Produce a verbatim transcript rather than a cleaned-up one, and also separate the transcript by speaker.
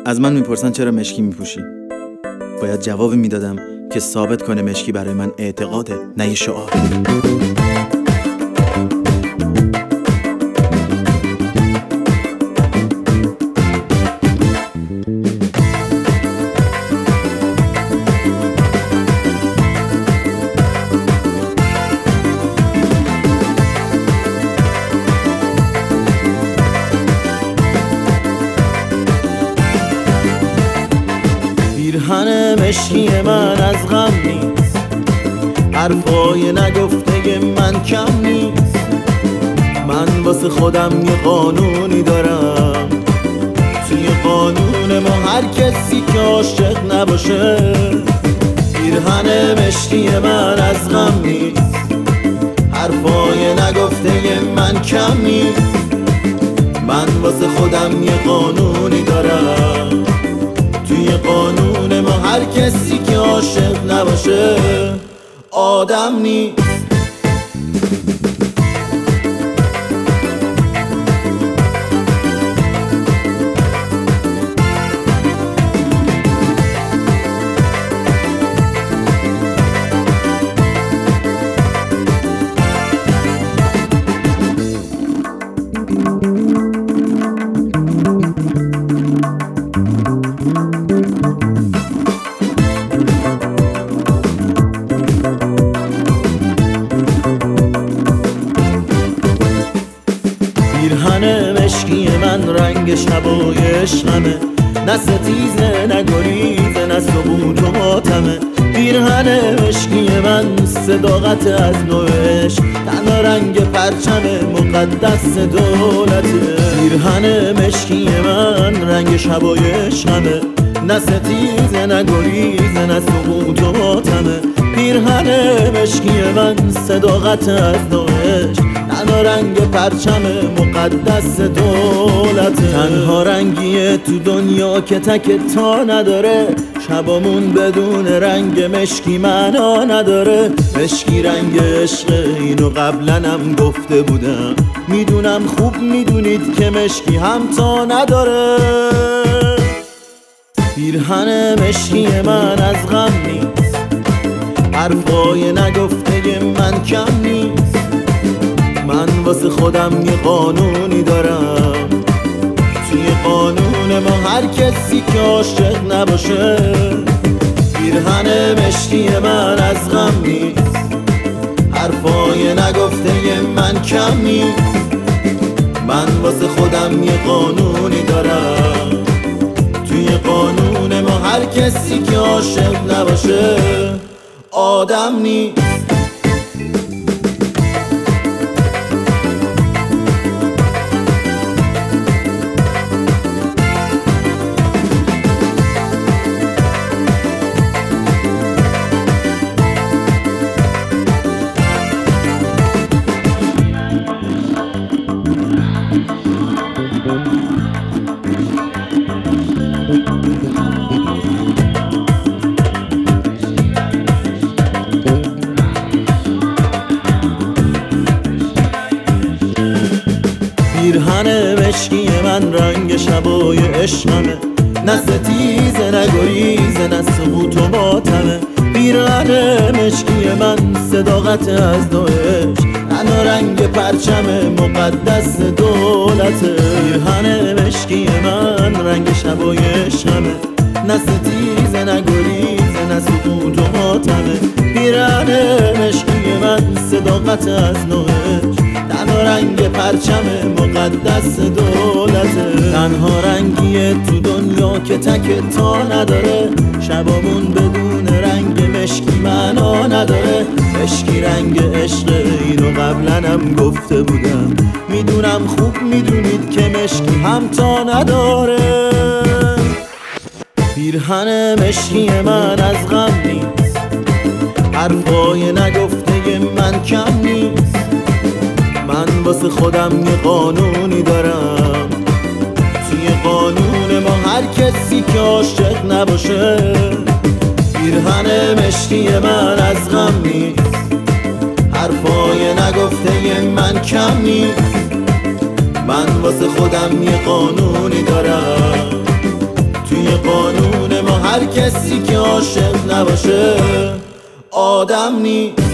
Speaker 1: از من میپرسن چرا مشکی میپوشی. باید جواب میدادم که ثابت کنه مشکی برای من اعتقاده، نه یه شعار.
Speaker 2: پیرهن مشکی من از غم نیست، حرفای نگفته من کم نیست. من واسه خودم یه قانونی دارم، توی قانون ما هر کسی که عاشق نباشه. پیرهن مشکی من از غم نیست، حرفای نگفته من کم نیست. من واسه خودم یه قانونی دارم، توی قانون ما هر کسی که عاشق نباشه آدم نیست. پیرهن مشکی من رنگ شبای عشقمه، نه ستیزه نه گریزه نه ثبوت و ماتمه. پیرهن مشکی من صداقت از نوش، تنها رنگ پرچم مقدس دولته. پیرهن مشکی من رنگ شبای عشقمه، نه ستیزه نه گریزه نه ثبوت و ماتمه. پیرهن مشکی من صداقت از نوش، تنها رنگ پرچم مقدس دولت. تنها رنگیه تو دنیا که تک تا نداره، شبامون بدون رنگ مشکی معنا نداره. مشکی رنگ عشق، اینو قبلنم گفته بودم. میدونم خوب میدونید که مشکی هم تا نداره. پیرهن مشکی من از غم نیست، حرفای نگفته من کم نیست. من واسه خودم یه قانونی دارم، توی قانون ما هر کسی که عاشق نباشه. پیرهن مشکی من از غم نیست، حرفای نگفته من کم نیست. من واسه خودم یه قانونی دارم، توی قانون ما هر کسی که عاشق نباشه آدم نیست. پیرهن مشکی من رنگ شبای عشقمه، نه ستیزه نه گریزه نه سقوط و ماتمه. پیرهن مشکی من صداقت از نوش، تنها رنگ پرچم مقدس دولته. پیرهن مشکی من رنگ شبای عشقمه، نه ستیزه نه گریزه نه سقوط و ماتمه. پیرهن مشکی من صداقت از نوش، تنها رنگ پرچم مقدس دولته. تنها رنگیه تو دنیا که تک تا نداره، شبامون بدون رنگ مشکی معنا نداره. مشکی رنگ عشق، اینو قبلنم گفته بودم. میدونم خوب میدونید که مشکی هم تا نداره. پیرهن مشکی من از غم نیست، حرفای نگفته من کم نیست. من واسه خودم یه قانونی دارم، توی قانون ما هر کسی که عاشق نباشه. پیرهن مشکی من از غم نیست، حرفای نگفته من کم نیست. من واسه خودم یه قانونی دارم، توی قانون ما هر کسی که عاشق نباشه آدم نیست.